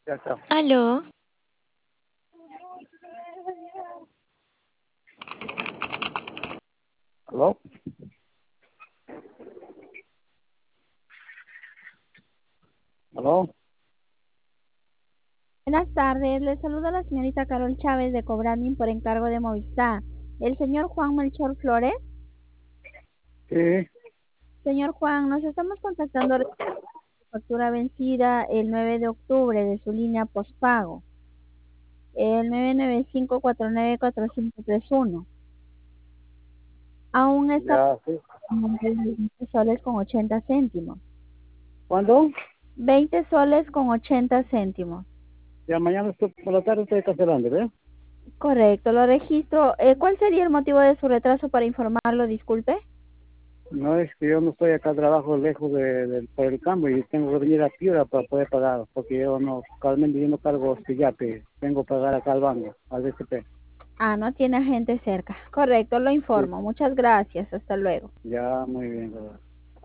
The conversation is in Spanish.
Ya está. Aló, ¿Aló? ¿Aló? Buenas tardes, le saluda la señorita Carol Chávez de Cobranding por encargo de Movistar. ¿El señor Juan Melchor Flores? Sí, Señor Juan, nos estamos contactando de factura vencida el 9 de octubre de su línea postpago, el 995494531. Aún está ya, sí. en 20 soles con 80 céntimos. ¿Cuándo? 20 soles con 80 céntimos. Ya mañana por la tarde estoy cancelando, ¿ves? Correcto, lo registro. ¿Cuál sería el motivo de su retraso para informarlo? Disculpe. No es que yo no estoy acá, trabajo lejos por el cambio y tengo que venir a Piura para poder pagar, porque yo no, actualmente yo no cargo hostillape, tengo que pagar acá al banco, al DCP. Ah, no tiene agente cerca. Correcto, lo Sí, informo. Muchas gracias. Hasta luego. ya, muy bien, ¿verdad?